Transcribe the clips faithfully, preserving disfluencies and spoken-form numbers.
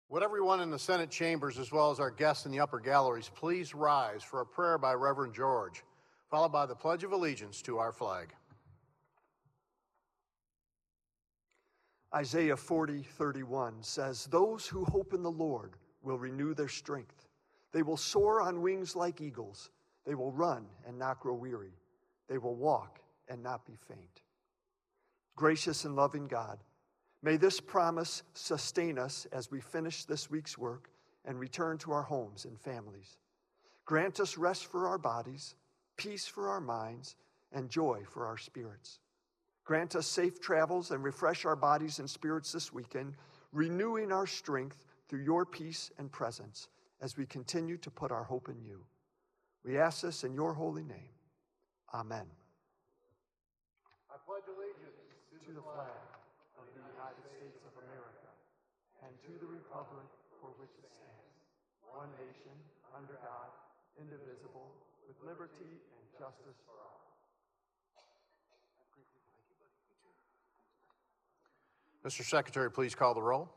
Would everyone in the Senate chambers, as well as our guests in the upper galleries, please rise for a prayer by Reverend George, followed by the Pledge of Allegiance to our flag. Isaiah forty thirty-one says, "Those who hope in the Lord will renew their strength. They will soar on wings like eagles. They will run and not grow weary. They will walk and not be faint." Gracious and loving God, may this promise sustain us as we finish this week's work and return to our homes and families. Grant us rest for our bodies, peace for our minds, and joy for our spirits. Grant us safe travels and refresh our bodies and spirits this weekend, renewing our strength through your peace and presence as we continue to put our hope in you. We ask this in your holy name. Amen. I pledge allegiance To the flag of the United States of America and to the republic for which it stands, one nation, under God, indivisible, with liberty and justice for all. Mister Secretary, please call the roll.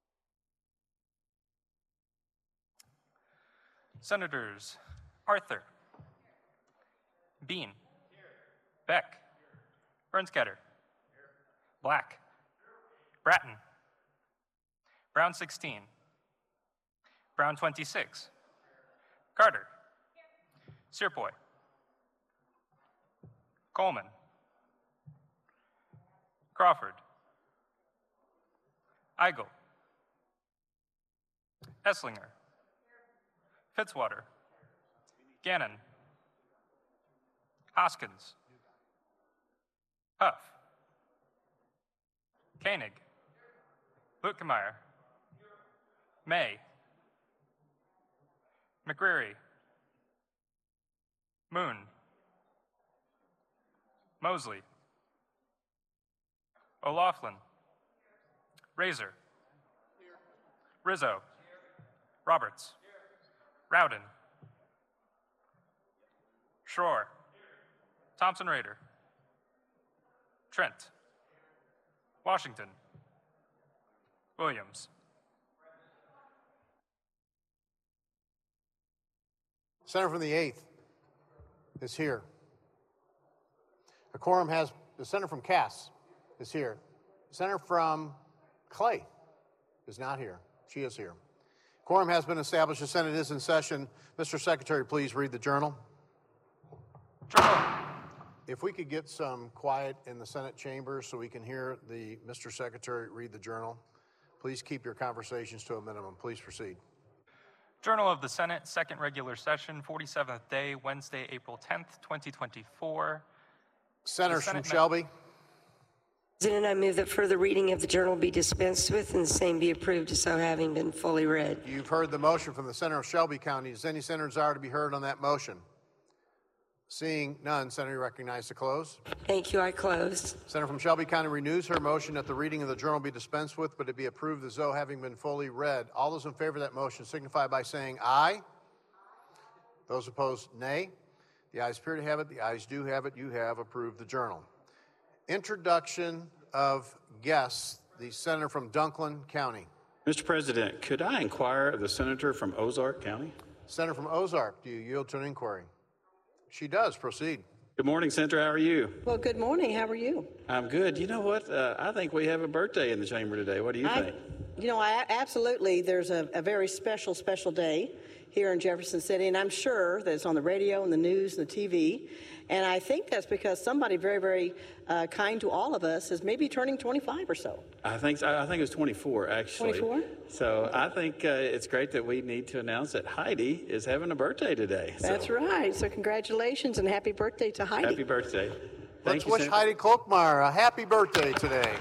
Senators Arthur, Bean, Beck, Bernsketter, Black, Bratton, Brown sixteen, Brown twenty-six, Carter, Searpoy, Coleman, Crawford, Eigel, Esslinger, Fitzwater, Gannon, Hoskins, Huff, Koenig, Lutkemeyer, May, McCreary, Moon, Mosley, O'Laughlin, Razor, Rizzo, Roberts, Rowden, Schroer, Thompson Raider, Trent, Washington, Williams. Senator from the eighth is here. A quorum has, the senator from Cass is here. The senator from Clay is not here. She is here. Quorum has been established. The Senate is in session. Mister Secretary, please read the journal. Journal. If we could get some quiet in the Senate chambers so we can hear the Mister Secretary read the journal. Please keep your conversations to a minimum. Please proceed. Journal of the Senate, second regular session, forty-seventh day, Wednesday, April tenth, twenty twenty-four. Senators from Shelby. President, I move that further reading of the journal be dispensed with and the same be approved as so having been fully read. You've heard the motion from the Senator of Shelby County. Does any senator desire to be heard on that motion? Seeing none, Senator, you recognize to close. Thank you. I close. Senator from Shelby County renews her motion that the reading of the journal be dispensed with, but it be approved as though having been fully read. All those in favor of that motion signify by saying aye. Those opposed, nay. The ayes appear to have it. The ayes do have it. You have approved the journal. Introduction of guests. The senator from Dunklin County. Mister President, could I inquire of the senator from Ozark County? Senator from Ozark, do you yield to an inquiry? She does. Proceed. Good morning, Senator. How are you? Well, good morning. How are you? I'm good. You know what? Uh, I think we have a birthday in the chamber today. What do you I, think? You know, I, absolutely. There's a, a very special, special day here in Jefferson City, and I'm sure that it's on the radio and the news and the T V. And I think that's because somebody very, very uh, kind to all of us is maybe turning twenty-five or so. I think I think it was twenty-four, actually. twenty-four? So I think uh, it's great that we need to announce that Heidi is having a birthday today. That's so. right. So congratulations and happy birthday to Heidi. Happy birthday. Thank Let's you, wish Senator. Heidi Klokmeyer a happy birthday today.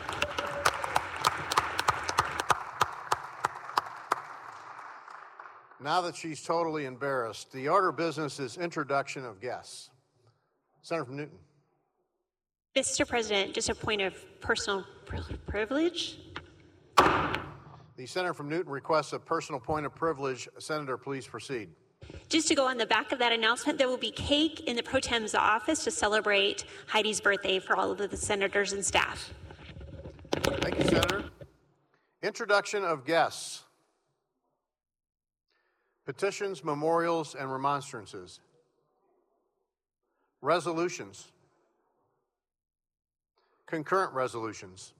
Now that she's totally embarrassed, the order of business is introduction of guests. Senator from Newton. Mister President, just a point of personal privilege. The senator from Newton requests a personal point of privilege. Senator, please proceed. Just to go on the back of that announcement, there will be cake in the Pro Tem's office to celebrate Heidi's birthday for all of the senators and staff. Thank you, Senator. Introduction of guests. Petitions, memorials, and remonstrances. Resolutions. Concurrent resolutions.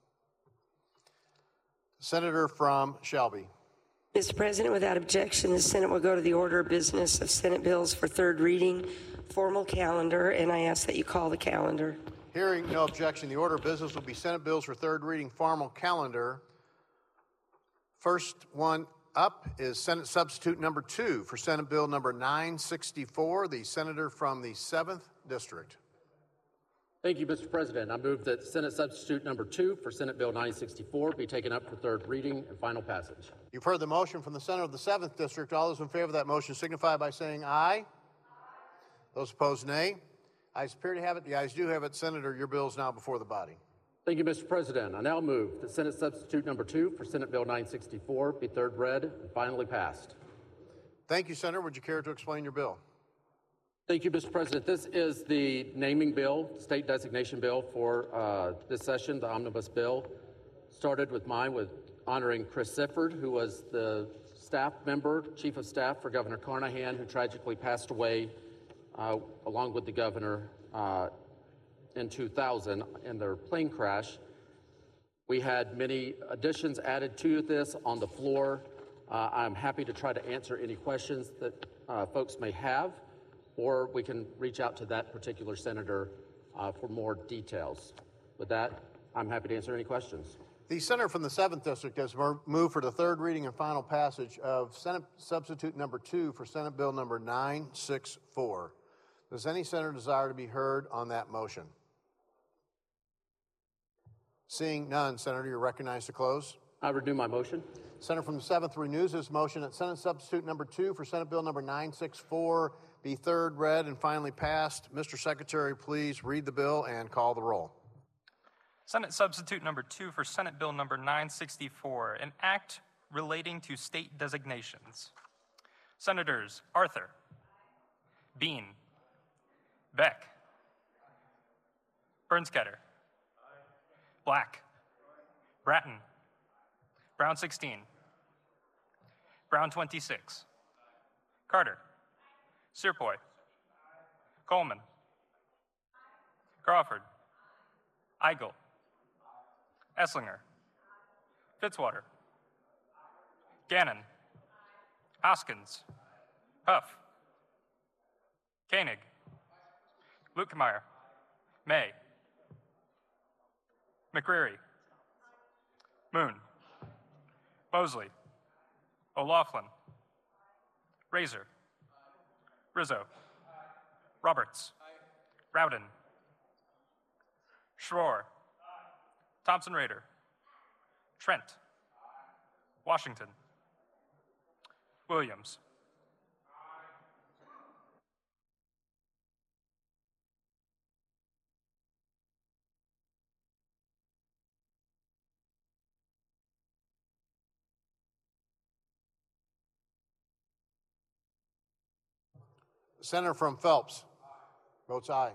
Senator from Shelby. Mister President, without objection, the Senate will go to the order of business of Senate bills for third reading, formal calendar, and I ask that you call the calendar. Hearing no objection, the order of business will be Senate bills for third reading, formal calendar. First one up is Senate substitute number two for Senate Bill number nine sixty-four, the senator from the seventh District. Thank you, Mister President. I move that Senate substitute number two for Senate Bill nine sixty-four be taken up for third reading and final passage. You've heard the motion from the senator of the seventh District. All those in favor of that motion signify by saying aye. Aye. Those opposed, nay. Ayes appear to have it. The ayes do have it. Senator, your bill is now before the body. Thank you, Mister President. I now move that Senate substitute number two for Senate Bill nine sixty-four be third read and finally passed. Thank you, Senator. Would you care to explain your bill? Thank you, Mister President. This is the naming bill, state designation bill for uh, this session, the omnibus bill. Started with mine with honoring Chris Sifford, who was the staff member, chief of staff for Governor Carnahan, who tragically passed away uh, along with the governor uh, in two thousand in their plane crash. We had many additions added to this on the floor. Uh, I'm happy to try to answer any questions that uh, folks may have, or we can reach out to that particular senator uh, for more details. With that, I'm happy to answer any questions. The senator from the seventh District has moved for the third reading and final passage of Senate substitute number two for Senate Bill number nine sixty-four. Does any senator desire to be heard on that motion? Seeing none, Senator, you're recognized to close. I renew my motion. Senator from the seventh renews his motion that Senate substitute number two for Senate Bill number nine sixty-four be third read and finally passed. Mister Secretary, please read the bill and call the roll. Senate substitute number two for Senate Bill number nine sixty-four, an act relating to state designations. Senators Arthur, Bean, Beck, Bernsketter, Black, Bratton, Brown sixteen, Brown twenty-six, Carter, Searpoy, Coleman, Crawford, Eigel, Esslinger, Fitzwater, Gannon, Hoskins, Huff, Koenig, Lukemeyer, May, McCreary, Moon, Mosley, O'Laughlin, Razor, Rizzo, Roberts, Rowden, Schroer, Thompson Raider, Trent, Washington, Williams. Senator from Phelps votes aye.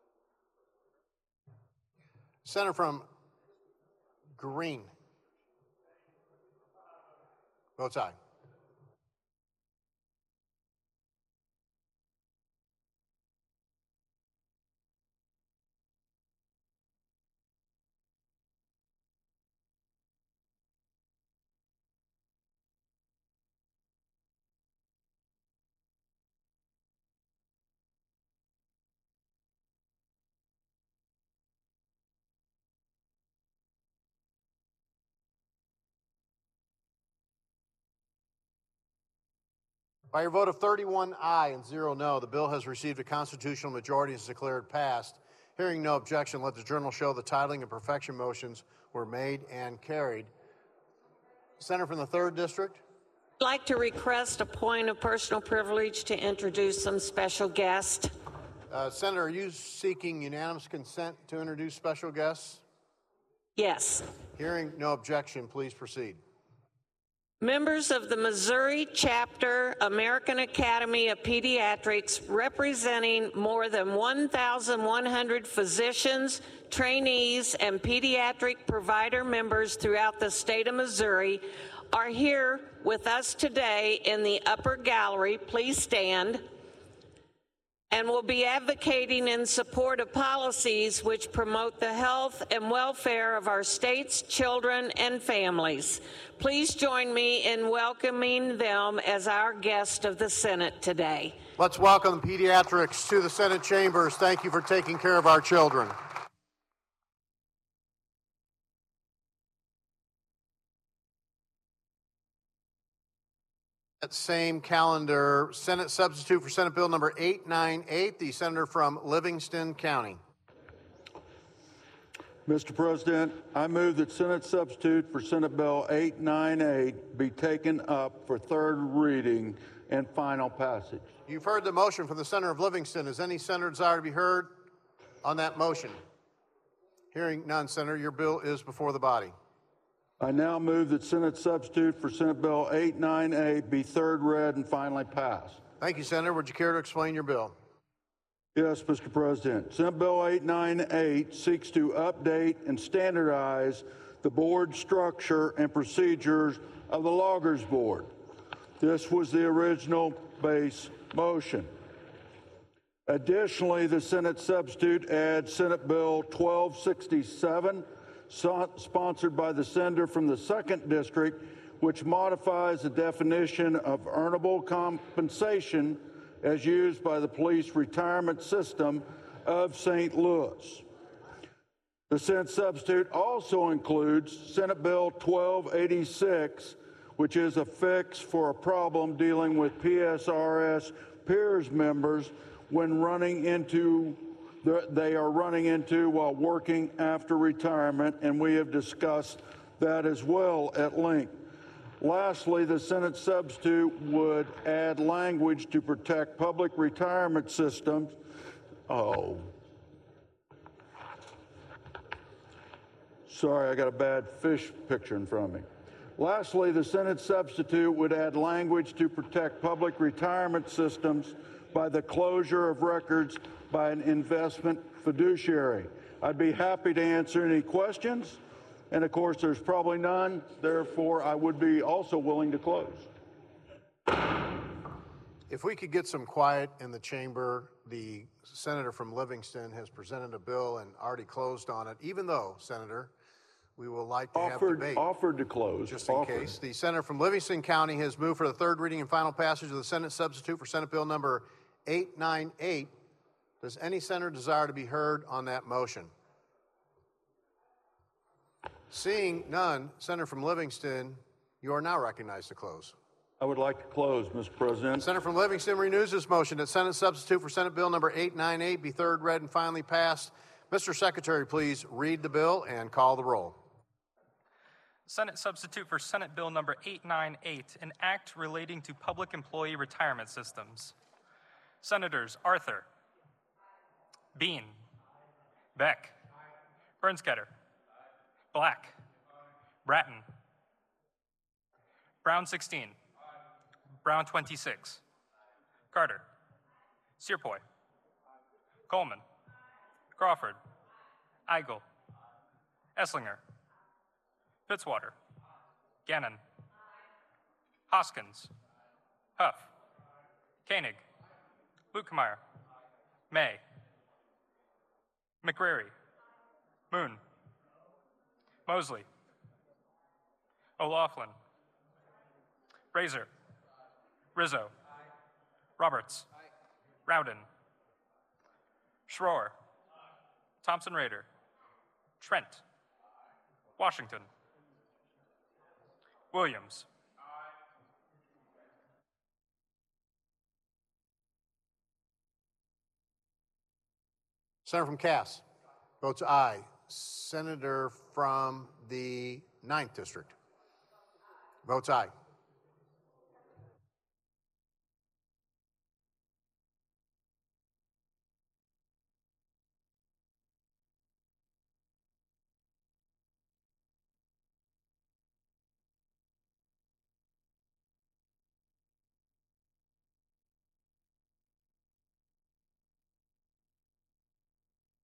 Senator from Green votes aye. By your vote of thirty-one aye and zero no, the bill has received a constitutional majority and is declared passed. Hearing no objection, let the journal show the titling and perfection motions were made and carried. Senator from the third District. I'd like to request a point of personal privilege to introduce some special guests. Uh, Senator, are you seeking unanimous consent to introduce special guests? Yes. Hearing no objection, please proceed. Members of the Missouri Chapter American Academy of Pediatrics, representing more than one thousand one hundred physicians, trainees, and pediatric provider members throughout the state of Missouri, are here with us today in the upper gallery. Please stand. And will be advocating in support of policies which promote the health and welfare of our state's children and families. Please join me in welcoming them as our guest of the Senate today. Let's welcome pediatrics to the Senate chambers. Thank you for taking care of our children. That same calendar, Senate substitute for Senate Bill number eight ninety-eight, the senator from Livingston County. Mister President, I move that Senate substitute for Senate Bill eight ninety-eight be taken up for third reading and final passage. You've heard the motion from the senator of Livingston. Does any senator desire to be heard on that motion? Hearing none, Senator, your bill is before the body. I now move that Senate substitute for Senate Bill eight ninety-eight be third read and finally passed. Thank you, Senator. Would you care to explain your bill? Yes, Mister President. Senate Bill eight ninety-eight seeks to update and standardize the board structure and procedures of the Loggers Board. This was the original base motion. Additionally, the Senate substitute adds Senate Bill twelve sixty-seven, sponsored by the senator from the second district, which modifies the definition of earnable compensation as used by the police retirement system of Saint Louis. The Senate substitute also includes Senate Bill twelve eighty-six, which is a fix for a problem dealing with P S R S peers members when running into they are running into while working after retirement, and we have discussed that as well at length. Lastly, the Senate substitute would add language to protect public retirement systems. Oh. Sorry, I got a bad fish picture in front of me. Lastly, the Senate substitute would add language to protect public retirement systems by the closure of records by an investment fiduciary. I'd be happy to answer any questions, and of course there's probably none, therefore I would be also willing to close. If we could get some quiet in the chamber, the senator from Livingston has presented a bill and already closed on it, even though, Senator, we will like to offered, have debate. Offered to close. Just in offered. case. The senator from Livingston County has moved for the third reading and final passage of the Senate substitute for Senate Bill number eight ninety-eight. Does any senator desire to be heard on that motion? Seeing none, senator from Livingston, you are now recognized to close. I would like to close, Mister President. The senator from Livingston renews his motion that Senate substitute for Senate Bill number eight ninety-eight be third read and finally passed. Mister Secretary, please read the bill and call the roll. Senate substitute for Senate Bill number eight ninety-eight, an act relating to public employee retirement systems. Senators Arthur, Bean, Beck, Bernsketter, Black, Bratton, Brown sixteen, Brown twenty-six, Carter, Searpoy, Coleman, Crawford, Eigel, Esslinger, Fitzwater, Gannon, Hoskins, Huff, Koenig, Lukemeyer, May, McCrary, Moon, Mosley, O'Laughlin, Razor, Rizzo, Roberts, Rowden, Schroer, Thompson Raider, Trent, Washington, Williams, Senator from Cass votes aye. Senator from the ninth District votes aye.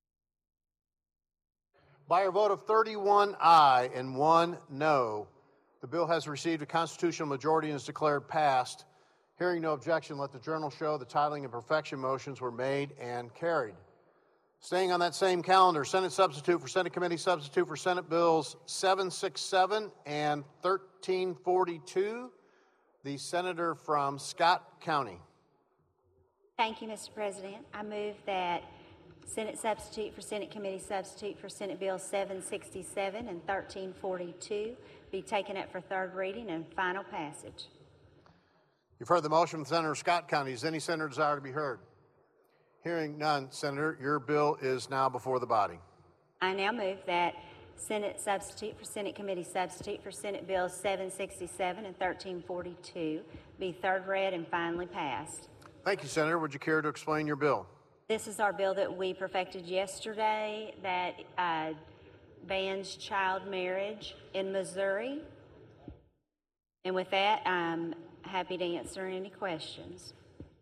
By a vote of thirty-one aye and one no, The bill has received a constitutional majority and is declared passed. Hearing no objection, let the journal show the titling and perfection motions were made and carried. Staying on that same calendar, Senate substitute for Senate Committee substitute for Senate Bills seven sixty-seven and thirteen forty-two. The senator from Scott County. Thank you, Mister President. I move that Senate substitute for Senate Committee substitute for Senate Bill seven sixty-seven and thirteen forty-two be taken up for third reading and final passage. You've heard the motion from the Senator of Scott County. Does any senator desire to be heard? Hearing none, Senator, your bill is now before the body. I now move that Senate substitute for Senate Committee substitute for Senate Bills seven sixty-seven and thirteen forty-two be third read and finally passed. Thank you, Senator. Would you care to explain your bill? This is our bill that we perfected yesterday that uh, bans child marriage in Missouri. And with that, I'm happy to answer any questions.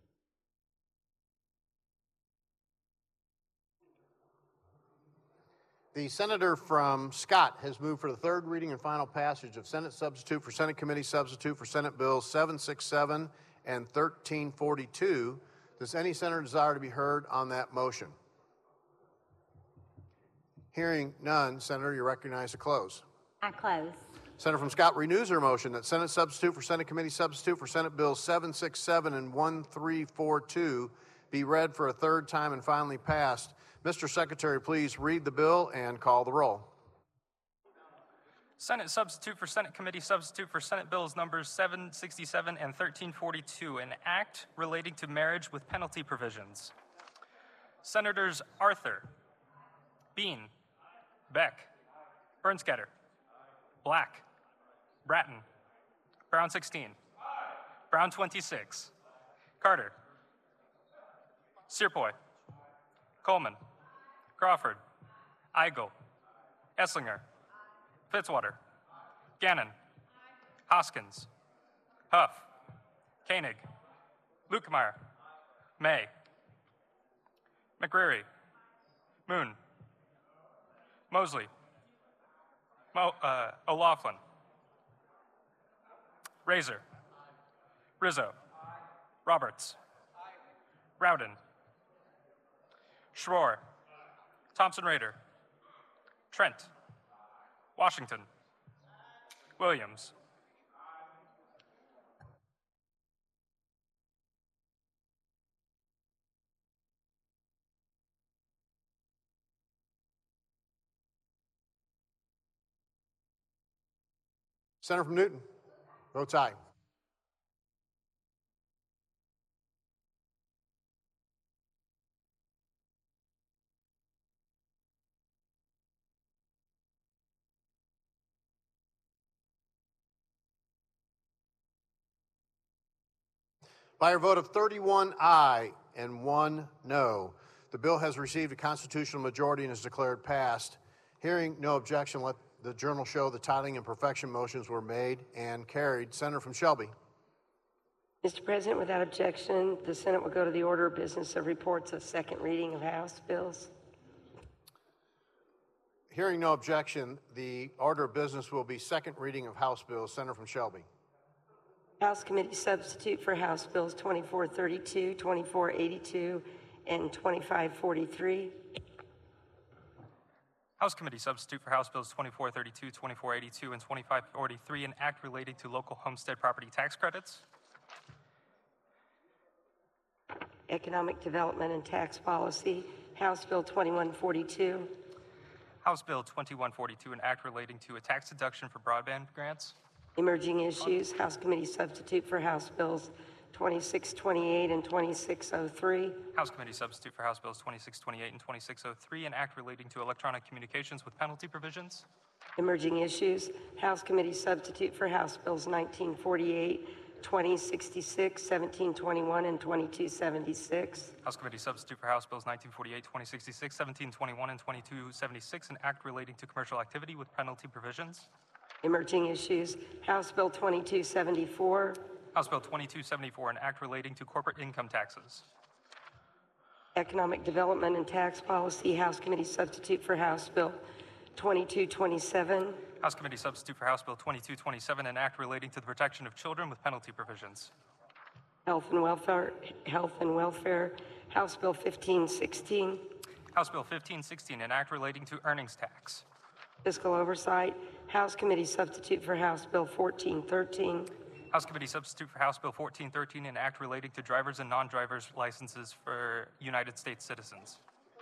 The senator from Scott has moved for the third reading and final passage of Senate substitute for Senate Committee substitute for Senate Bills seven sixty-seven and thirteen forty-two. Does any senator desire to be heard on that motion? Hearing none, Senator, you're recognized to close. I close. Senator from Scott renews her motion that Senate substitute for Senate Committee substitute for Senate Bills seven sixty-seven and thirteen forty-two be read for a third time and finally passed. Mister Secretary, please read the bill and call the roll. Senate substitute for Senate Committee substitute for Senate Bills numbers seven sixty-seven and thirteen forty-two, an act relating to marriage with penalty provisions. Senators Arthur, Bean, Beck, Bernsketter, Black, Bratton, Brown sixteen, Brown twenty-six, Carter, Searpoy, Coleman, Crawford, Eigel, Esslinger, Fitzwater, Gannon, Hoskins, Huff, Koenig, Lukemeyer, May, McCreary, Moon, Mosley, Mo, uh, O'Laughlin, Razor, Rizzo, Roberts, Rowden, Schroer, Thompson Raider, Trent, Washington, Williams. Senator from Newton votes aye. By a vote of thirty-one aye and one no, the bill has received a constitutional majority and is declared passed. Hearing no objection, let the journal show the titling and perfection motions were made and carried. Senator from Shelby. Mister President, without objection, the Senate will go to the order of business of reports of second reading of House bills. Hearing no objection, the order of business will be second reading of House bills. Senator from Shelby. House Committee substitute for House Bills twenty-four thirty-two, twenty-four eighty-two, and twenty-five forty-three. House Committee substitute for House Bills twenty-four thirty-two, twenty-four eighty-two, and twenty-five forty-three, an act relating to local homestead property tax credits. Economic Development and Tax Policy, House Bill twenty-one forty-two. House Bill twenty-one forty-two, an act relating to a tax deduction for broadband grants. Emerging Issues, House Committee substitute for House Bills twenty-six twenty-eight and twenty-six oh three. House Committee substitute for House Bills twenty-six twenty-eight and twenty-six oh three, an act relating to electronic communications with penalty provisions. Emerging Issues, House Committee substitute for House Bills nineteen forty-eight, twenty sixty-six, seventeen twenty-one, and twenty-two seventy-six. House Committee substitute for House Bills nineteen forty-eight, twenty sixty-six, seventeen twenty-one, and twenty-two seventy-six, an act relating to commercial activity with penalty provisions. Emerging Issues, House Bill twenty-two seventy-four. House Bill twenty-two seventy-four, an act relating to corporate income taxes. Economic Development and Tax Policy, House Committee substitute for House Bill twenty-two twenty-seven. House Committee Substitute for House Bill twenty-two twenty-seven, an act relating to the protection of children with penalty provisions. Health and Welfare, Health and Welfare, House Bill fifteen sixteen. House Bill fifteen sixteen, an act relating to earnings tax. Fiscal Oversight, House Committee Substitute for House Bill fourteen thirteen. House Committee Substitute for House Bill fourteen thirteen, an act relating to drivers and non-drivers licenses for United States citizens.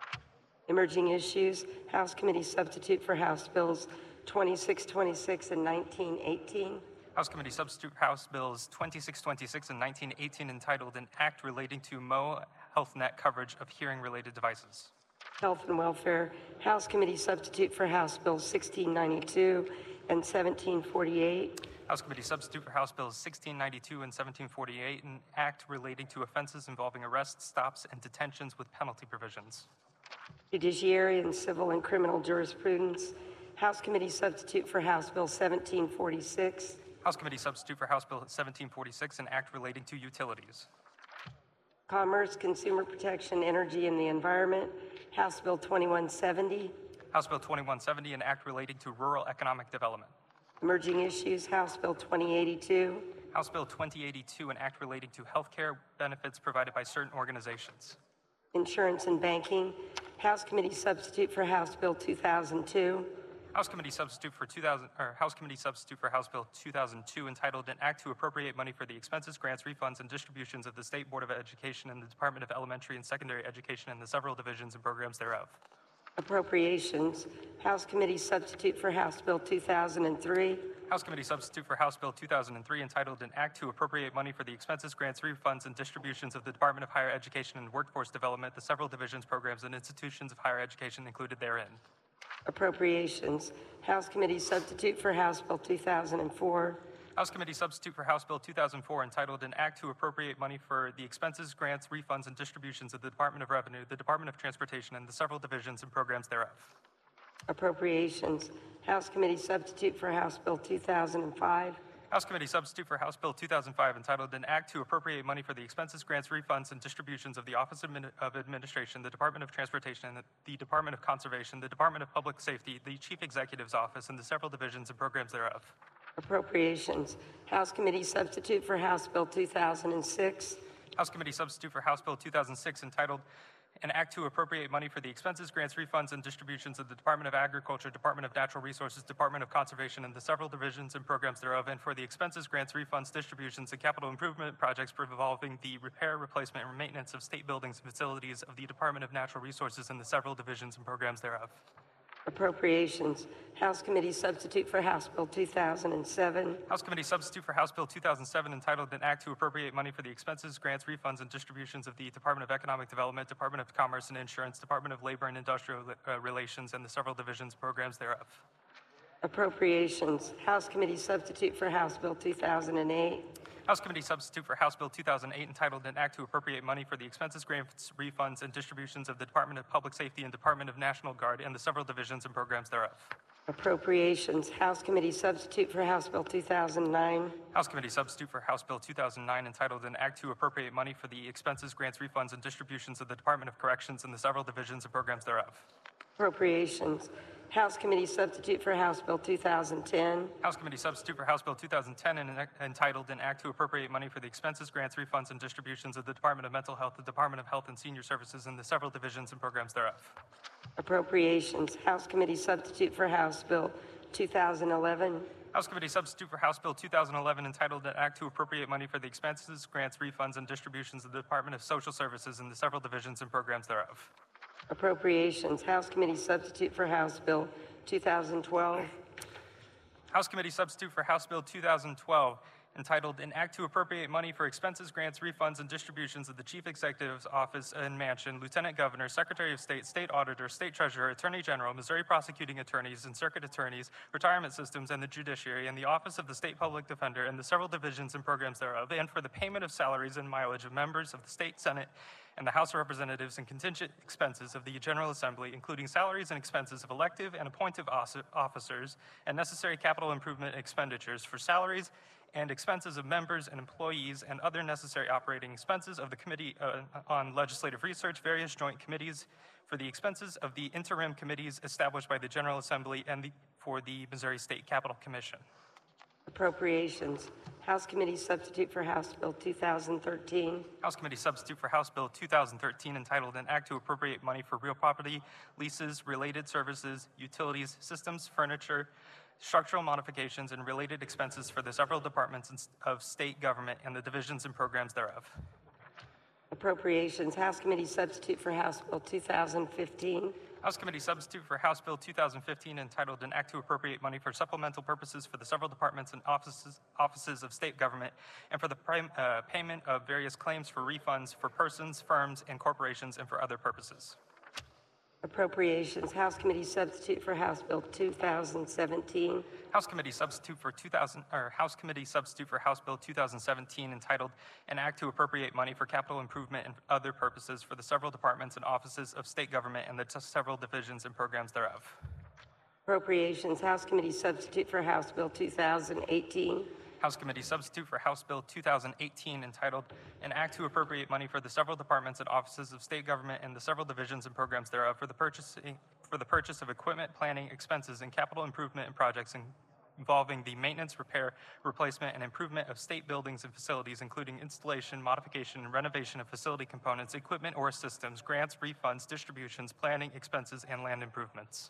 Emerging Issues, House Committee Substitute for House Bills twenty-six twenty-six and nineteen eighteen. House Committee Substitute for House Bills twenty-six twenty-six and nineteen eighteen, entitled An Act Relating to M O Health Net Coverage of Hearing-Related Devices. Health and Welfare, House Committee Substitute for House Bills sixteen ninety-two and seventeen forty-eight. House Committee Substitute for House Bills sixteen ninety-two and seventeen forty-eight, an act relating to offenses involving arrests, stops, and detentions with penalty provisions. Judiciary and Civil and Criminal Jurisprudence, House Committee Substitute for House Bill seventeen forty-six. House Committee Substitute for House Bill seventeen forty-six, an act relating to utilities. Commerce, Consumer Protection, Energy, and the Environment, House Bill twenty-one seventy. House Bill twenty-one seventy, an act relating to rural economic development. Emerging Issues, House Bill twenty eighty-two. House Bill twenty eighty-two, an act relating to health care benefits provided by certain organizations. Insurance and Banking, House Committee Substitute for House Bill two thousand two. House Committee Substitute for two thousand, or House Committee Substitute for House Bill two thousand two, entitled An Act to Appropriate Money for the Expenses, Grants, Refunds, and Distributions of the State Board of Education and the Department of Elementary and Secondary Education and the several divisions and programs thereof. Appropriations, House Committee Substitute for House Bill two thousand three. House Committee Substitute for House Bill two thousand three, entitled An Act to Appropriate Money for the Expenses, Grants, Refunds, and Distributions of the Department of Higher Education and Workforce Development, the several divisions, programs, and institutions of higher education included therein. Appropriations, House Committee Substitute for House Bill two thousand four. House Committee Substitute for House Bill two thousand four, entitled An Act to Appropriate Money for the Expenses, Grants, Refunds, and Distributions of the Department of Revenue, the Department of Transportation, and the several divisions and programs thereof. Appropriations, House Committee Substitute for House Bill two thousand five. House Committee Substitute for House Bill two thousand five, entitled An Act to Appropriate Money for the Expenses, Grants, Refunds, and Distributions of the Office of Admin- of Administration, the Department of Transportation, the Department of Conservation, the Department of Public Safety, the Chief Executive's Office, and the several divisions and programs thereof. Appropriations, House Committee Substitute for House Bill two thousand six. House Committee Substitute for House Bill two thousand six, entitled An Act to Appropriate Money for the Expenses, Grants, Refunds, and Distributions of the Department of Agriculture, Department of Natural Resources, Department of Conservation, and the several divisions and programs thereof, and for the expenses, grants, refunds, distributions, and capital improvement projects involving the repair, replacement, and maintenance of state buildings and facilities of the Department of Natural Resources and the several divisions and programs thereof. Appropriations, House Committee Substitute for House Bill two thousand seven. House Committee Substitute for House Bill two thousand seven, entitled An Act to Appropriate Money for the Expenses, Grants, Refunds, and Distributions of the Department of Economic Development, Department of Commerce and Insurance, Department of Labor and Industrial uh, Relations, and the several divisions and programs thereof. Appropriations, House Committee Substitute for House Bill two thousand eight. House Committee Substitute for House Bill two thousand eight, entitled An Act to Appropriate Money for the Expenses, Grants, Refunds, and Distributions of the Department of Public Safety and Department of National Guard and the several divisions and programs thereof. Appropriations, House Committee Substitute for House Bill two thousand nine. House Committee Substitute for House Bill two thousand nine, entitled An Act to Appropriate Money for the Expenses, Grants, Refunds, and Distributions of the Department of Corrections and the several divisions and programs thereof. Appropriations, House Committee Substitute for House Bill two thousand ten. House Committee Substitute for House Bill two thousand ten, and entitled An Act to Appropriate Money for the Expenses, Grants, Refunds, and Distributions of the Department of Mental Health, the Department of Health and Senior Services, and the several divisions and programs thereof. Appropriations, House Committee Substitute for House Bill two thousand eleven. House Committee Substitute for House Bill two thousand eleven, entitled An Act to Appropriate Money for the Expenses, Grants, Refunds, and Distributions of the Department of Social Services and the several divisions and programs thereof. Appropriations, House Committee Substitute for House Bill two thousand twelve. House Committee Substitute for House Bill two thousand twelve, entitled An Act to Appropriate Money for Expenses, Grants, Refunds, and Distributions of the Chief Executive's Office and Mansion, Lieutenant Governor, Secretary of State, State Auditor, State Treasurer, Attorney General, Missouri Prosecuting Attorneys and Circuit Attorneys, Retirement Systems, and the Judiciary, and the Office of the State Public Defender, and the several divisions and programs thereof, and for the payment of salaries and mileage of members of the State Senate and the House of Representatives and contingent expenses of the General Assembly, including salaries and expenses of elective and appointive officers and necessary capital improvement expenditures for salaries and expenses of members and employees and other necessary operating expenses of the Committee uh, on Legislative Research, various joint committees, for the expenses of the interim committees established by the General Assembly, and the, for the Missouri State Capitol Commission. Appropriations. House Committee Substitute for House Bill two thousand thirteen. House Committee Substitute for House Bill two thousand thirteen entitled An Act to Appropriate Money for Real Property, Leases, Related Services, Utilities, Systems, Furniture, Structural Modifications, and Related Expenses for the several departments of state government and the divisions and programs thereof. Appropriations. House Committee Substitute for House Bill two thousand fifteen. House Committee Substitute for House Bill two thousand fifteen entitled An Act to Appropriate Money for Supplemental Purposes for the several departments and offices, offices of state government and for the prim, uh, payment of various claims for refunds for persons, firms, and corporations and for other purposes. Appropriations. House Committee Substitute for House Bill two thousand seventeen. House Committee Substitute for two thousand or House Committee Substitute for House Bill two thousand seventeen entitled An Act to Appropriate Money for Capital Improvement and other purposes for the several departments and offices of state government and the t- several divisions and programs thereof. Appropriations. House Committee Substitute for House Bill two thousand eighteen. House Committee Substitute for House Bill two thousand eighteen entitled An Act to Appropriate Money for the several departments and offices of state government and the several divisions and programs thereof for the purchasing for the purchase of equipment, planning, expenses, and capital improvement and projects in, involving the maintenance, repair, replacement, and improvement of state buildings and facilities, including installation, modification, and renovation of facility components, equipment or systems, grants, refunds, distributions, planning, expenses, and land improvements.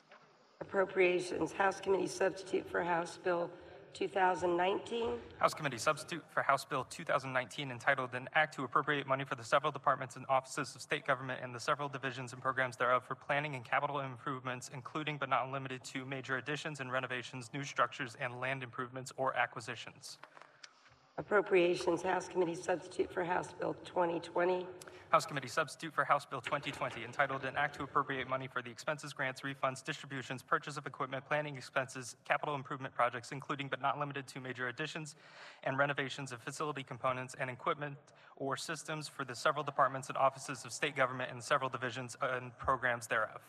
Appropriations. House Committee Substitute for House Bill two thousand nineteen. House Committee Substitute for House Bill two thousand nineteen entitled An Act to Appropriate Money for the several departments and offices of state government and the several divisions and programs thereof for planning and capital improvements, including but not limited to major additions and renovations, new structures, and land improvements or acquisitions. Appropriations. House Committee Substitute for House Bill twenty twenty. House Committee Substitute for House Bill twenty twenty entitled An Act to Appropriate Money for the expenses, grants, refunds, distributions, purchase of equipment, planning expenses, capital improvement projects, including but not limited to major additions and renovations of facility components and equipment or systems for the several departments and offices of state government and several divisions and programs thereof.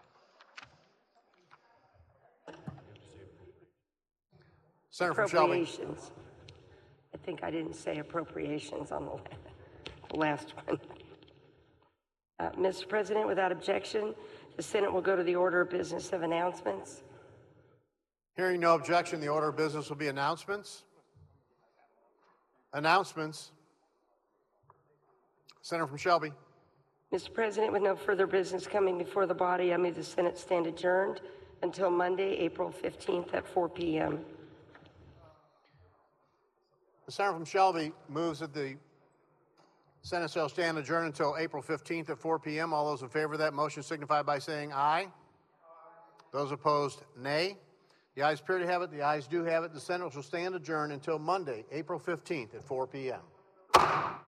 Senator from Shelby. Appropriations. I think I didn't say appropriations on the la- the last one. Uh, Mister President, without objection, the Senate will go to the order of business of announcements. Hearing no objection, the order of business will be announcements. Announcements. Senator from Shelby. Mister President, with no further business coming before the body, I move the Senate stand adjourned until Monday, April fifteenth at four p.m. The Senator from Shelby moves that the Senate shall stand adjourned until April fifteenth at four p.m. All those in favor of that motion signify by saying aye. Aye. Those opposed, nay. The ayes appear to have it. The ayes do have it. The Senate shall stand adjourned until Monday, April fifteenth at four p.m.